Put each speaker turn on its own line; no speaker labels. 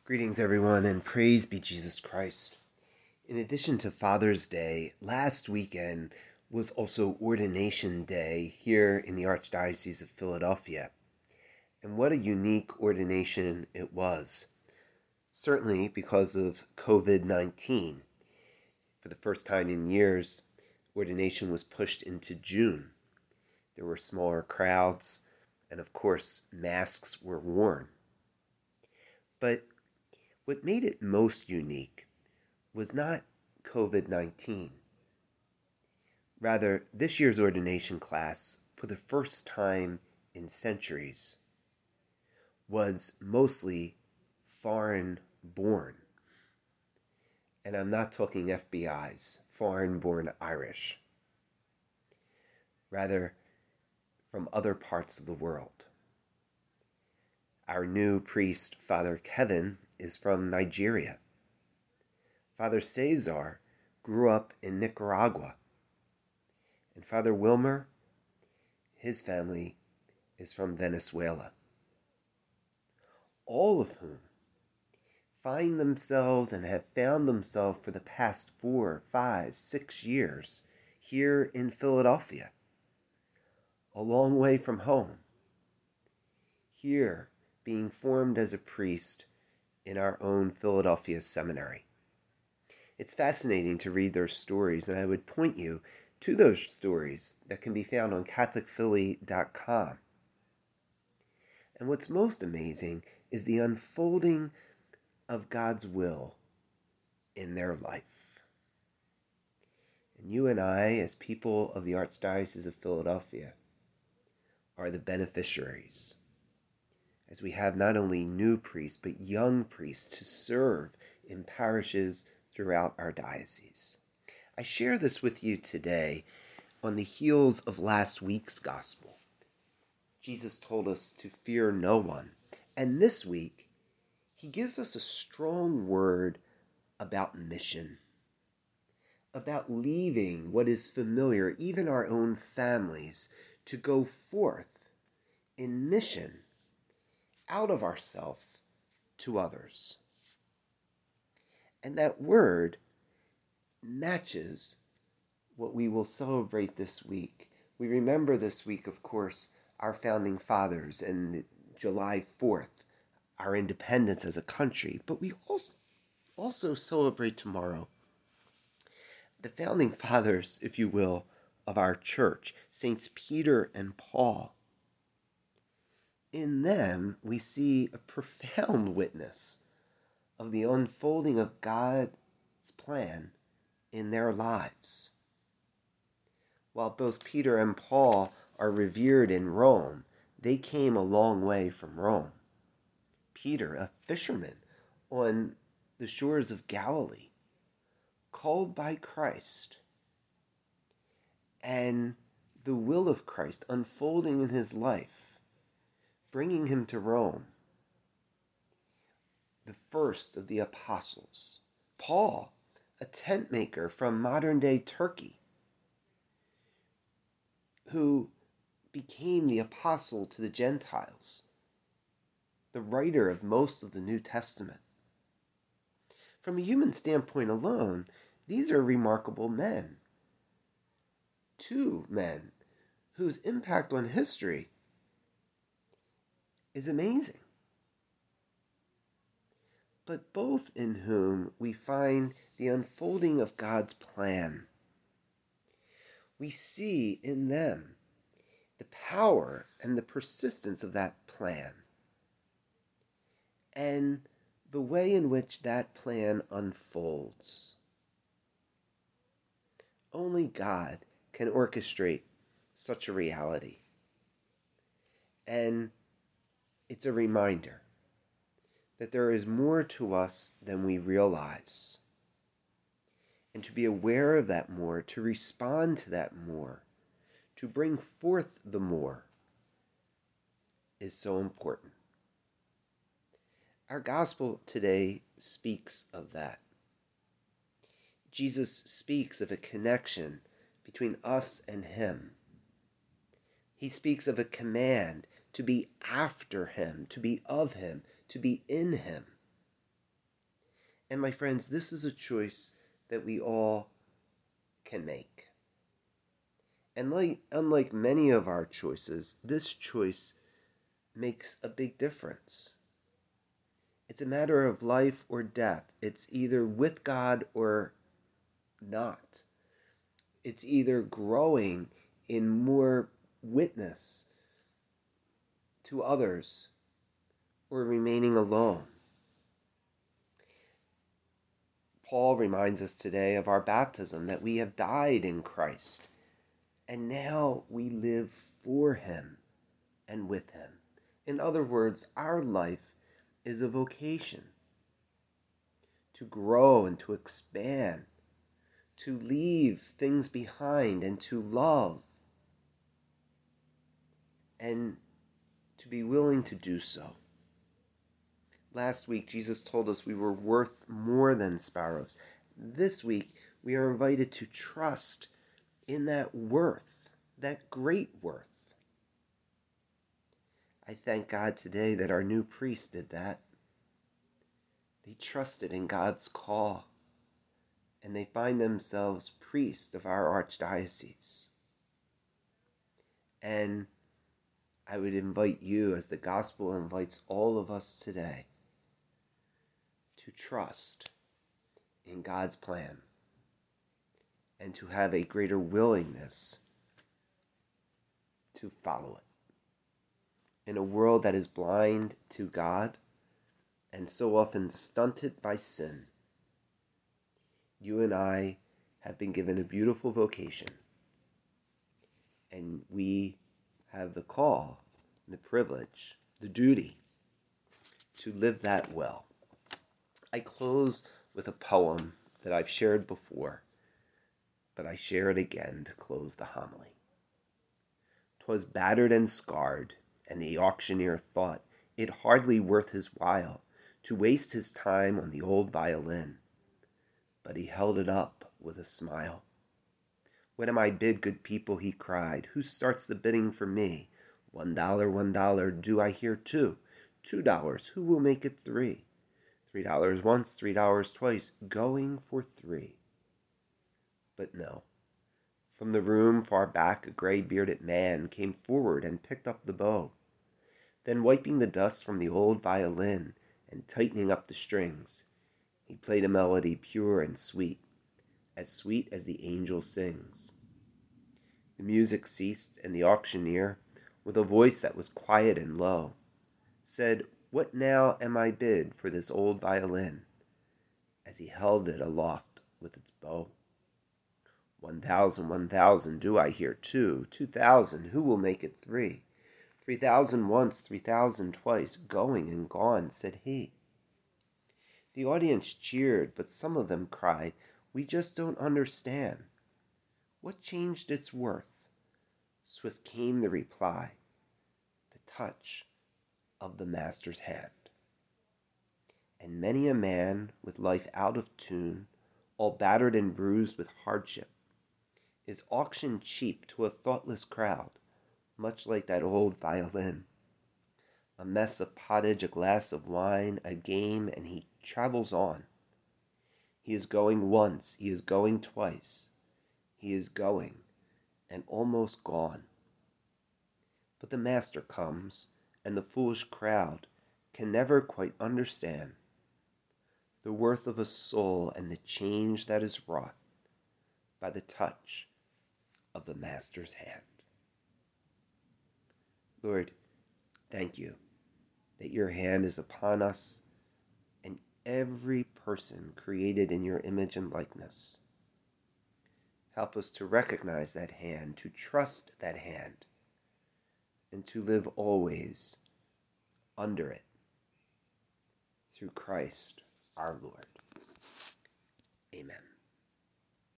Greetings, everyone, and praise be Jesus Christ. In addition to Father's Day, last weekend was also Ordination Day here in the Archdiocese of Philadelphia. And what a unique ordination it was. Certainly because of COVID-19. For the first time in years, ordination was pushed into June. There were smaller crowds, and of course, masks were worn. But what made it most unique was not COVID-19. Rather, this year's ordination class, for the first time in centuries, was mostly foreign-born. And I'm not talking FBIs, foreign-born Irish. Rather, from other parts of the world. Our new priest, Father Kevin, is from Nigeria. Father Cesar grew up in Nicaragua. And Father Wilmer, his family is from Venezuela. All of whom find themselves and have found themselves for the past 4, 5, 6 years here in Philadelphia, a long way from home, here being formed as a priest in our own Philadelphia seminary. It's fascinating to read their stories, and I would point you to those stories that can be found on CatholicPhilly.com. And what's most amazing is the unfolding of God's will in their life. And you and I, as people of the Archdiocese of Philadelphia, are the beneficiaries, as we have not only new priests, but young priests to serve in parishes throughout our diocese. I share this with you today on the heels of last week's gospel. Jesus told us to fear no one. And this week, he gives us a strong word about mission, about leaving what is familiar, even our own families, to go forth in mission out of ourselves to others. And that word matches what we will celebrate this week. We remember this week, of course, our founding fathers and July 4th, our independence as a country. But we also celebrate tomorrow the founding fathers, if you will, of our church, Saints Peter and Paul. In them, we see a profound witness of the unfolding of God's plan in their lives. While both Peter and Paul are revered in Rome, they came a long way from Rome. Peter, a fisherman on the shores of Galilee, called by Christ, and the will of Christ unfolding in his life, bringing him to Rome. The first of the apostles, Paul, a tent maker from modern-day Turkey, who became the apostle to the Gentiles, the writer of most of the New Testament. From a human standpoint alone, these are remarkable men. Two men whose impact on history is amazing, but both in whom we find the unfolding of God's plan. We see in them the power and the persistence of that plan, and the way in which that plan unfolds. Only God can orchestrate such a reality. And it's a reminder that there is more to us than we realize. And to be aware of that more, to respond to that more, to bring forth the more, is so important. Our gospel today speaks of that. Jesus speaks of a connection between us and him. He speaks of a command to be after him, to be of him, to be in him. And my friends, this is a choice that we all can make. And unlike many of our choices, this choice makes a big difference. It's a matter of life or death. It's either with God or not. It's either growing in more witness to others or remaining alone. Paul reminds us today of our baptism, that we have died in Christ, and now we live for Him and with Him. In other words, our life is a vocation to grow and to expand, to leave things behind and to love, and to be willing to do so. Last week, Jesus told us we were worth more than sparrows. This week, we are invited to trust in that worth, that great worth. I thank God today that our new priest did that. They trusted in God's call, and they find themselves priests of our archdiocese. And I would invite you, as the gospel invites all of us today, to trust in God's plan and to have a greater willingness to follow it. In a world that is blind to God and so often stunted by sin, you and I have been given a beautiful vocation, and we have the call, the privilege, the duty to live that well. I close with a poem that I've shared before, but I share it again to close the homily. 'Twas battered and scarred, and the auctioneer thought it hardly worth his while to waste his time on the old violin, but he held it up with a smile. "What am I bid, good people?" he cried. "Who starts the bidding for me? $1, $1, do I hear two? $2, who will make it three? $3 once, $3 twice, going for three." But no. From the room far back, a gray-bearded man came forward and picked up the bow. Then, wiping the dust from the old violin and tightening up the strings, he played a melody pure and sweet as the angel sings. The music ceased, and the auctioneer, with a voice that was quiet and low, said, "What now am I bid for this old violin?" as he held it aloft with its bow. $1,000, $1,000, do I hear two? $2,000, who will make it three? $3,000 once, $3,000 twice, going and gone, said he. The audience cheered, but some of them cried, "We just don't understand. What changed its worth?" Swift came the reply, "The touch of the master's hand." And many a man with life out of tune, all battered and bruised with hardship, is auctioned cheap to a thoughtless crowd, much like that old violin. A mess of pottage, a glass of wine, a game, and he travels on. He is going once, he is going twice, he is going and almost gone. But the master comes, and the foolish crowd can never quite understand the worth of a soul and the change that is wrought by the touch of the master's hand. Lord, thank you that your hand is upon us and every person created in your image and likeness. Help us to recognize that hand, to trust that hand, and to live always under it, through Christ our Lord. Amen.